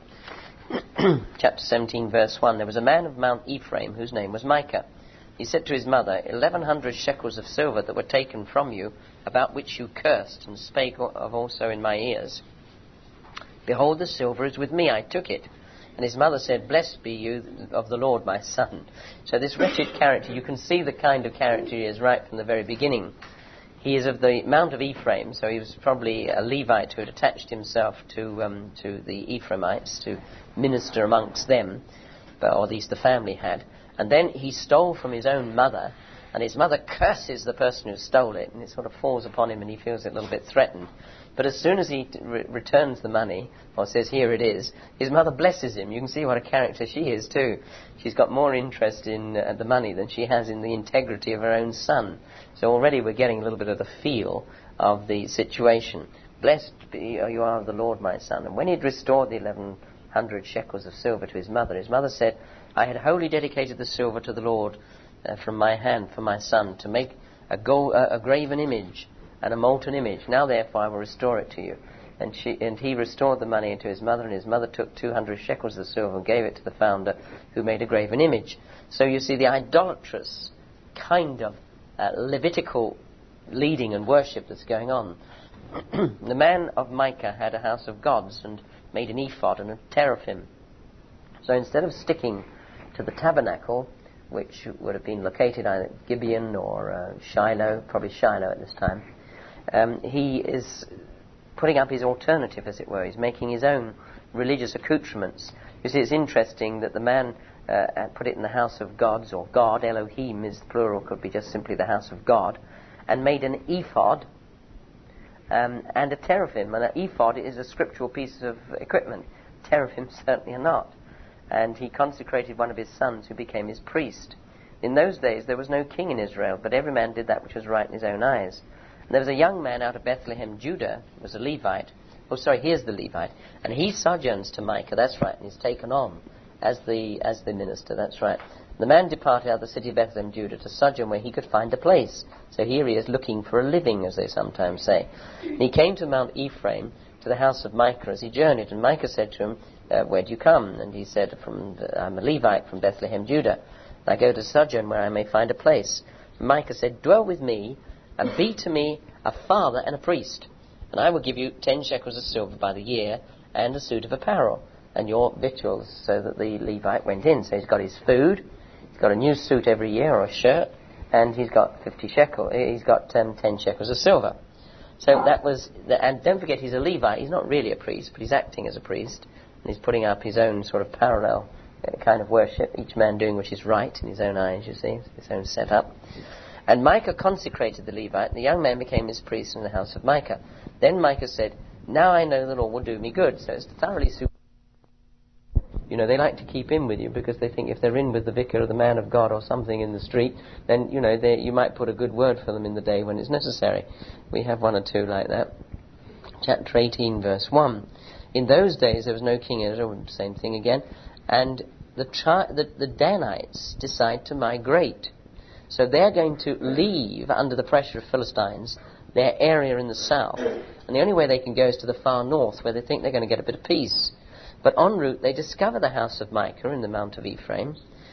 Chapter seventeen, verse one. There was a man of Mount Ephraim whose name was Micah. He said to his mother, Eleven hundred shekels of silver that were taken from you, about which you cursed, and spake of also in my ears. Behold, the silver is with me, I took it. And his mother said, Blessed be you of the Lord, my son. So this wretched character, you can see the kind of character he is right from the very beginning. He is of the Mount of Ephraim, so he was probably a Levite who had attached himself to um, to the Ephraimites to minister amongst them, but, or at least the family had. And then he stole from his own mother, and his mother curses the person who stole it, and it sort of falls upon him and he feels a little bit threatened. But as soon as he t- re- returns the money, or says, here it is, his mother blesses him. You can see what a character she is too. She's got more interest in uh, the money than she has in the integrity of her own son. So already we're getting a little bit of the feel of the situation. Blessed be you are of the Lord, my son. And when he'd restored the eleven hundred shekels of silver to his mother, his mother said, I had wholly dedicated the silver to the Lord uh, from my hand for my son, to make a, gold, uh, a graven image and a molten image. Now therefore I will restore it to you. And she and he restored the money to his mother, and his mother took two hundred shekels of silver and gave it to the founder who made a graven image. So you see the idolatrous kind of uh, Levitical leading and worship that's going on. The man of Micah had a house of gods and made an ephod and a teraphim. So instead of sticking to the tabernacle, which would have been located either at Gibeon or uh, Shiloh, probably Shiloh at this time, um, he is putting up his alternative, as it were. He's making his own religious accoutrements. You see, it's interesting that the man uh, put it in the house of gods, or God, Elohim is plural, could be just simply the house of God, and made an ephod um, and a teraphim. And an ephod is a scriptural piece of equipment. Teraphim certainly are not. And he consecrated one of his sons who became his priest. In those days there was no king in Israel, but every man did that which was right in his own eyes. And there was a young man out of Bethlehem, Judah, who was a Levite. Oh, sorry, here's the Levite. And he sojourns to Micah, that's right, and he's taken on as the as the minister, that's right. The man departed out of the city of Bethlehem, Judah, to sojourn where he could find a place. So here he is looking for a living, as they sometimes say. And he came to Mount Ephraim, to the house of Micah, as he journeyed. And Micah said to him, uh, where do you come? And he said, from the, I'm a Levite from Bethlehem, Judah. And I go to sojourn where I may find a place. And Micah said, dwell with me, and be to me a father and a priest. And I will give you ten shekels of silver by the year, and a suit of apparel, and your victuals. So that the Levite went in. So he's got his food, he's got a new suit every year, or a shirt, and he's got fifty shekels. He's got um, ten shekels of silver. So that was, the, and don't forget he's a Levite. He's not really a priest, but he's acting as a priest, and he's putting up his own sort of parallel uh, kind of worship, each man doing what is right in his own eyes, you see, his own setup. And Micah consecrated the Levite, and the young man became his priest in the house of Micah. Then Micah said, now I know the Lord will do me good. So it's thoroughly super. You know, they like to keep in with you because they think if they're in with the vicar or the man of God or something in the street, then, you know, they, you might put a good word for them in the day when it's necessary. We have one or two like that. Chapter eighteen, verse one. In those days there was no king in Israel, same thing again, and the, tri- the, the Danites decide to migrate. So they're going to leave under the pressure of Philistines, their area in the south. And the only way they can go is to the far north, where they think they're going to get a bit of peace. But en route, they discover the house of Micah in the Mount of Ephraim.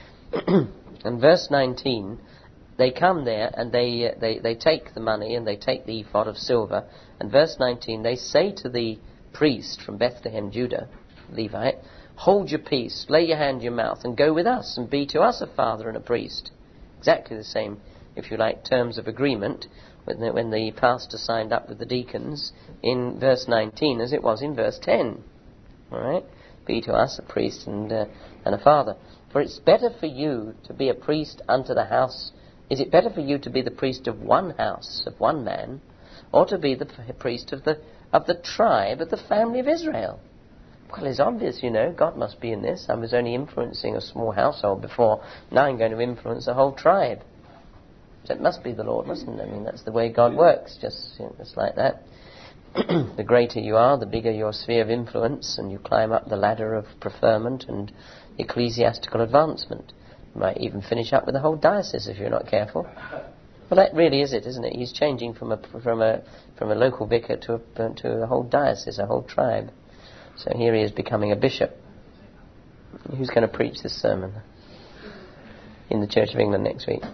And verse nineteen, they come there and they, uh, they, they take the money and they take the ephod of silver. And verse nineteen, they say to the priest from Bethlehem, Judah, Levite, hold your peace, lay your hand to your mouth, and go with us, and be to us a father and a priest. Exactly the same, if you like, terms of agreement when the, when the pastor signed up with the deacons in verse nineteen as it was in verse ten. All right? Be to us a priest and, uh, and a father. For it's better for you to be a priest unto the house. Is it better for you to be the priest of one house, of one man, or to be the priest of the of the tribe, of the family of Israel? Well, it's obvious, you know, God must be in this. I was only influencing a small household before. Now I'm going to influence the whole tribe. So it must be the Lord, mustn't it? I mean, that's the way God works, just, you know, just like that. The greater you are, the bigger your sphere of influence, and you climb up the ladder of preferment and ecclesiastical advancement. You might even finish up with the whole diocese if you're not careful. Well, that really is it, isn't it? He's changing from a from a from a local vicar to a, to a whole diocese, a whole tribe. So here he is becoming a bishop. Who's going to preach this sermon in the Church of England next week?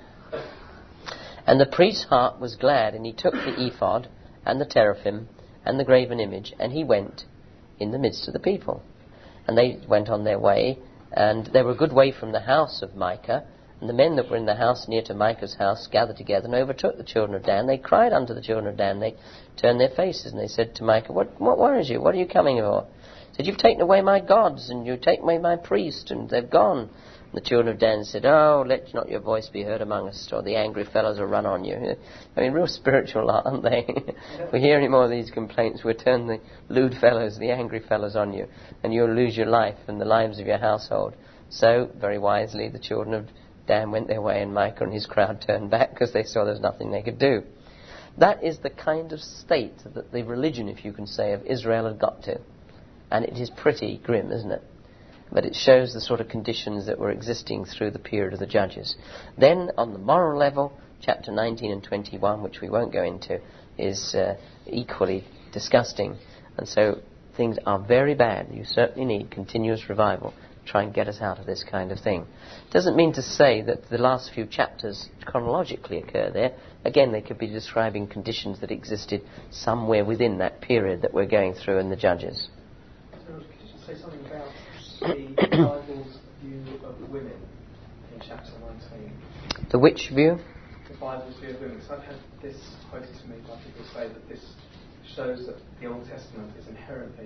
And the priest's heart was glad, and he took the ephod and the teraphim and the graven image, and he went in the midst of the people. And they went on their way, and they were a good way from the house of Micah. And the men that were in the house near to Micah's house gathered together and overtook the children of Dan. They cried unto the children of Dan. They turned their faces, and they said to Micah, What, what worries you? What are you coming for? They said, You've taken away my gods, and you've taken away my priest, and they've gone. The children of Dan said, Oh, let not your voice be heard among us, or the angry fellows will run on you. I mean, real spiritual, aren't they? If we hear any more of these complaints, we'll turn the lewd fellows, the angry fellows on you, and you'll lose your life and the lives of your household. So, very wisely, the children of Dan went their way, and Micah and his crowd turned back because they saw there was nothing they could do. That is the kind of state that the religion, if you can say, of Israel had got to. And it is pretty grim, isn't it? But it shows the sort of conditions that were existing through the period of the Judges. Then, on the moral level, chapter nineteen and twenty-one, which we won't go into, is uh, equally disgusting. And so things are very bad. You certainly need continuous revival to try and get us out of this kind of thing. Doesn't mean to say that the last few chapters chronologically occur there. Again, they could be describing conditions that existed somewhere within that period that we're going through in the Judges. So, could you just say something about the Bible's view of women in chapter nineteen? The which view? The Bible's view of women. Because I've had this quoted to me by people say that this shows that the Old Testament is inherently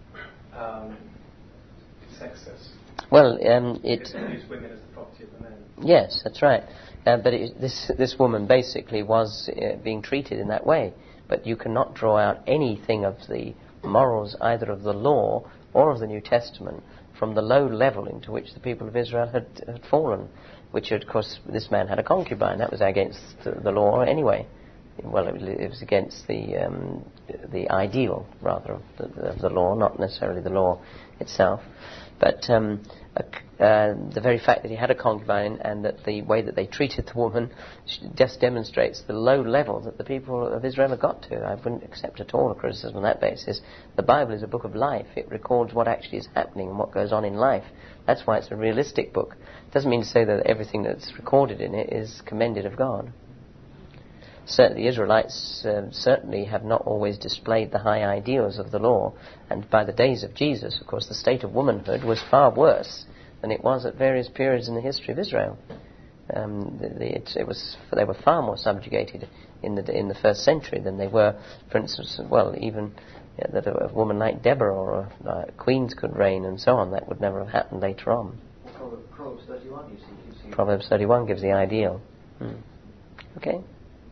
um, sexist. Well, um, it... It views women as the property of the men. Yes, that's right. Uh, but it, this this woman basically was uh, being treated in that way. But you cannot draw out anything of the morals either of the law or of the New Testament from the low level into which the people of Israel had, had fallen, which, of course, this man had a concubine. That was against the, the law anyway. Well, it, it was against the um, the ideal, rather, of the, of the law, not necessarily the law itself. But um, uh, the very fact that he had a concubine and that the way that they treated the woman just demonstrates the low level that the people of Israel have got to. I wouldn't accept at all a criticism on that basis. The Bible is a book of life. It records what actually is happening and what goes on in life. That's why it's a realistic book. It doesn't mean to say that everything that's recorded in it is commended of God. Certainly, the Israelites uh, certainly have not always displayed the high ideals of the law, and by the days of Jesus, of course, the state of womanhood was far worse than it was at various periods in the history of Israel. Um, the, the, it, it was they were far more subjugated in the in the first century than they were, for instance. Well, even yeah, that a, a woman like Deborah or a, uh, queens could reign and so on. That would never have happened later on. Proverbs thirty-one, you see. You see. Proverbs thirty-one gives the ideal. Hmm. Okay.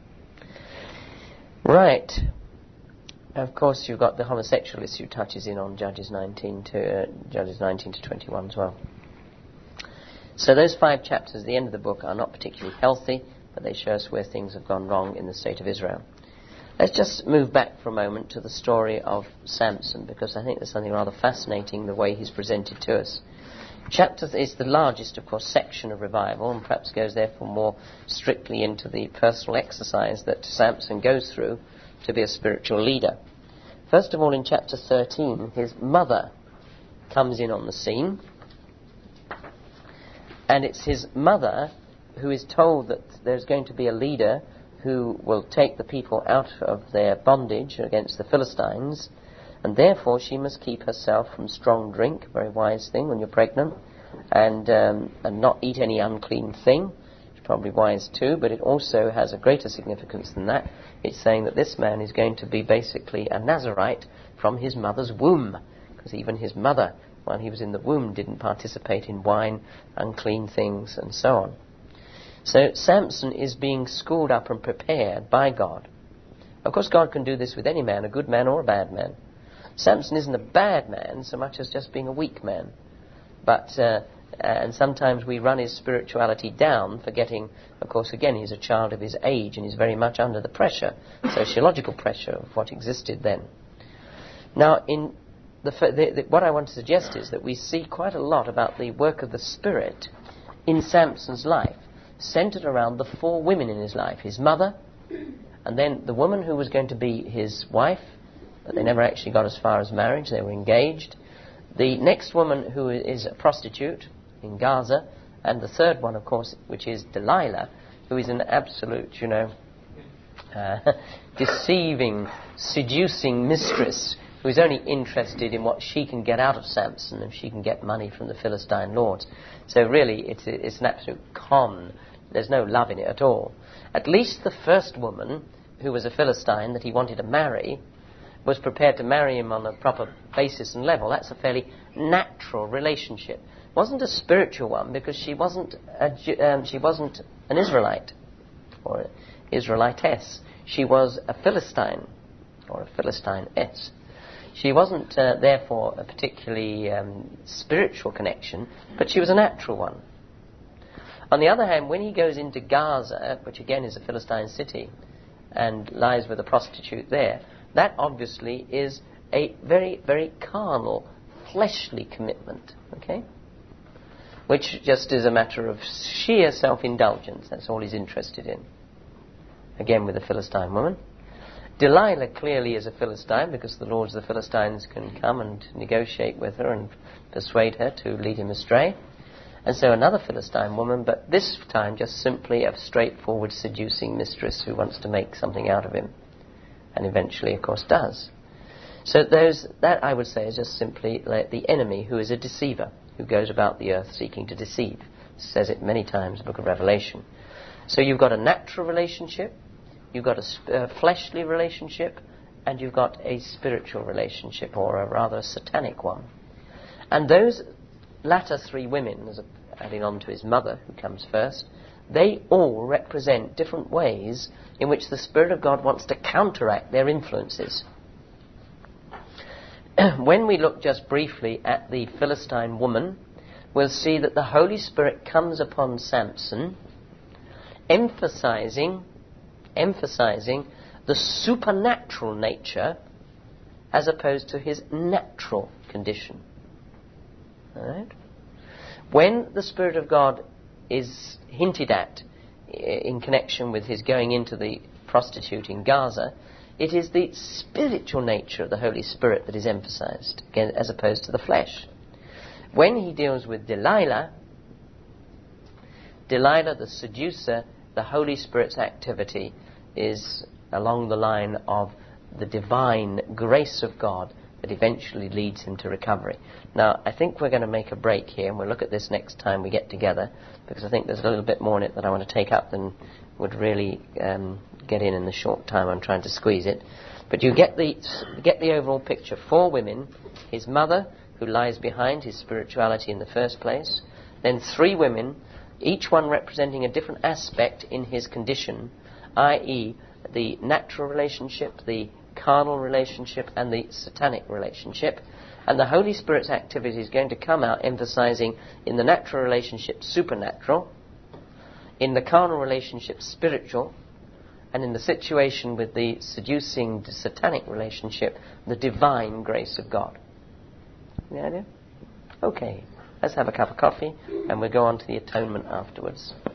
Right. Of course, you've got the homosexual issue touches in on Judges nineteen to uh, Judges nineteen to twenty-one as well. So those five chapters at the end of the book are not particularly healthy, but they show us where things have gone wrong in the state of Israel. Let's just move back for a moment to the story of Samson, because I think there's something rather fascinating the way he's presented to us. Chapter th- is the largest, of course, section of revival, and perhaps goes therefore more strictly into the personal exercise that Samson goes through to be a spiritual leader. First of all, in chapter thirteen, his mother comes in on the scene, and it's his mother who is told that there's going to be a leader who will take the people out of their bondage against the Philistines, and therefore she must keep herself from strong drink, a very wise thing when you're pregnant, and um, and not eat any unclean thing. It's probably wise too, but it also has a greater significance than that. It's saying that this man is going to be basically a Nazirite from his mother's womb, because even his mother, while he was in the womb, didn't participate in wine, unclean things, and so on. So Samson is being schooled up and prepared by God. Of course, God can do this with any man, a good man or a bad man. Samson isn't a bad man so much as just being a weak man. But, uh, and sometimes we run his spirituality down, forgetting, of course, again, he's a child of his age and he's very much under the pressure, sociological pressure of what existed then. Now, in the, the, the, what I want to suggest is that we see quite a lot about the work of the Spirit in Samson's life, centered around the four women in his life: his mother, and then the woman who was going to be his wife, but they never actually got as far as marriage, they were engaged. The next woman, who is a prostitute in Gaza, and the third one, of course, which is Delilah, who is an absolute, you know, uh, deceiving, seducing mistress, who is only interested in what she can get out of Samson, if she can get money from the Philistine lords. So really, it's, it's an absolute con. There's no love in it at all. At least the first woman, who was a Philistine that he wanted to marry, was prepared to marry him on a proper basis and level. That's a fairly natural relationship. It wasn't a spiritual one, because she wasn't a, um, she wasn't an Israelite or an Israelitess. She was a Philistine or a Philistine-ess. She wasn't, uh, therefore, a particularly um, spiritual connection, but she was a natural one. On the other hand, when he goes into Gaza, which again is a Philistine city, and lies with a prostitute there, that obviously is a very, very carnal, fleshly commitment, okay? Which just is a matter of sheer self-indulgence. That's all he's interested in. Again, with the Philistine woman. Delilah clearly is a Philistine, because the lords of the Philistines can come and negotiate with her and persuade her to lead him astray. And so another Philistine woman, but this time just simply a straightforward seducing mistress who wants to make something out of him. And eventually, of course, does. So those, that, I would say, is just simply like the enemy, who is a deceiver, who goes about the earth seeking to deceive. It says it many times in the book of Revelation. So you've got a natural relationship, you've got a sp- uh, fleshly relationship, and you've got a spiritual relationship, or a rather satanic one. And those latter three women, as a, adding on to his mother, who comes first, they all represent different ways in which the Spirit of God wants to counteract their influences. When we look just briefly at the Philistine woman, we'll see that the Holy Spirit comes upon Samson, emphasizing, emphasizing the supernatural nature as opposed to his natural condition. All right? When the Spirit of God is hinted at in connection with his going into the prostitute in Gaza, it is the spiritual nature of the Holy Spirit that is emphasized, again, as opposed to the flesh. When he deals with Delilah, Delilah the seducer, the Holy Spirit's activity is along the line of the divine grace of God that eventually leads him to recovery. Now, I think we're going to make a break here, and we'll look at this next time we get together, because I think there's a little bit more in it that I want to take up than would really um, get in in the short time I'm trying to squeeze it. But you get the get the overall picture. Four women, his mother, who lies behind his spirituality in the first place, then three women, each one representing a different aspect in his condition, that is the natural relationship, the carnal relationship, and the satanic relationship. And the Holy Spirit's activity is going to come out emphasizing in the natural relationship supernatural, in the carnal relationship spiritual, and in the situation with the seducing satanic relationship, the divine grace of God. The idea? Okay. Let's have a cup of coffee, and we'll go on to the atonement afterwards.